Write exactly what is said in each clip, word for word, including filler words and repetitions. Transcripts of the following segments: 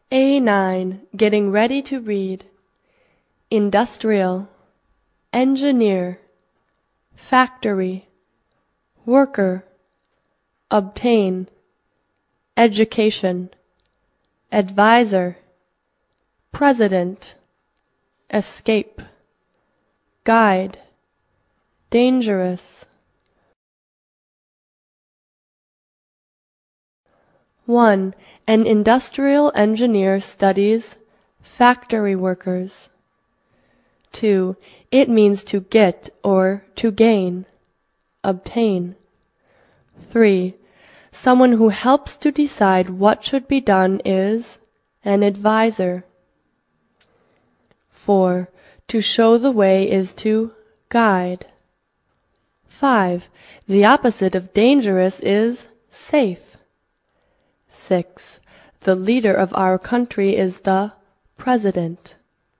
A nine. Getting ready to read. Industrial, engineer, factory, worker, obtain, education, advisor, president, escape, guide, dangerous. one. An industrial engineer studies factory workers. two. It means to get or to gain, obtain. three. Someone who helps to decide what should be done is an advisor. four. To show the way is to guide. five. The opposite of dangerous is safe. six. The leader of our country is the president.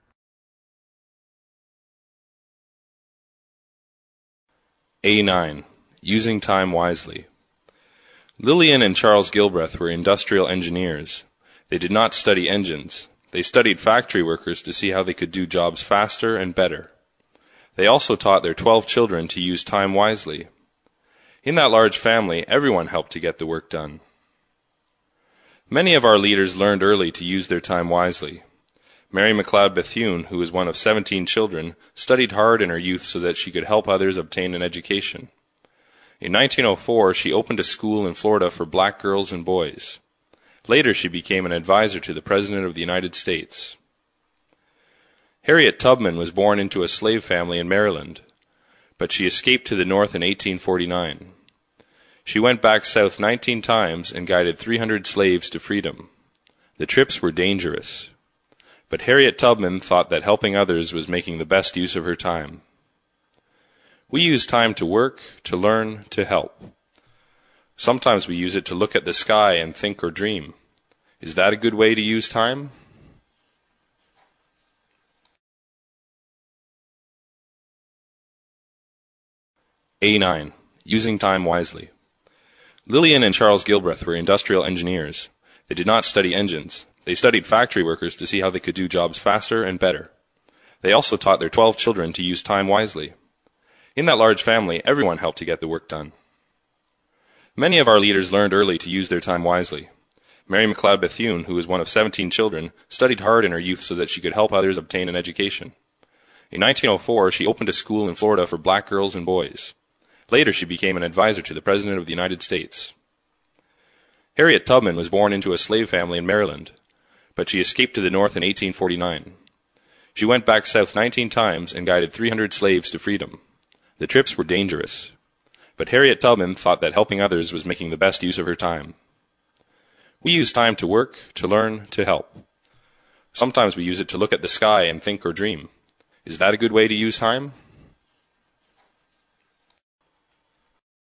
A nine. Using time wisely. Lillian and Charles Gilbreth were industrial engineers. They did not study engines. They studied factory workers to see how they could do jobs faster and better. They also taught their twelve children to use time wisely. In that large family, everyone helped to get the work done. Many of our leaders learned early to use their time wisely. Mary McLeod Bethune, who was one of seventeen children, studied hard in her youth so that she could help others obtain an education. In nineteen oh four, she opened a school in Florida for black girls and boys. Later, she became an advisor to the President of the United States. Harriet Tubman was born into a slave family in Maryland, but she escaped to the North in eighteen forty-nine. She went back south nineteen times and guided three hundred slaves to freedom. The trips were dangerous, but Harriet Tubman thought that helping others was making the best use of her time. We use time to work, to learn, to help. Sometimes we use it to look at the sky and think or dream. Is that a good way to use time? A nine. Using time wisely. Lillian and Charles Gilbreth were industrial engineers. They did not study engines. They studied factory workers to see how they could do jobs faster and better. They also taught their twelve children to use time wisely. In that large family, everyone helped to get the work done. Many of our leaders learned early to use their time wisely. Mary McLeod Bethune, who was one of seventeen children, studied hard in her youth so that she could help others obtain an education. In nineteen oh four, she opened a school in Florida for black girls and boys. Later, she became an advisor to the President of the United States. Harriet Tubman was born into a slave family in Maryland, but she escaped to the North in eighteen forty-nine. She went back south nineteen times and guided three hundred slaves to freedom. The trips were dangerous, but Harriet Tubman thought that helping others was making the best use of her time. We use time to work, to learn, to help. Sometimes we use it to look at the sky and think or dream. Is that a good way to use time?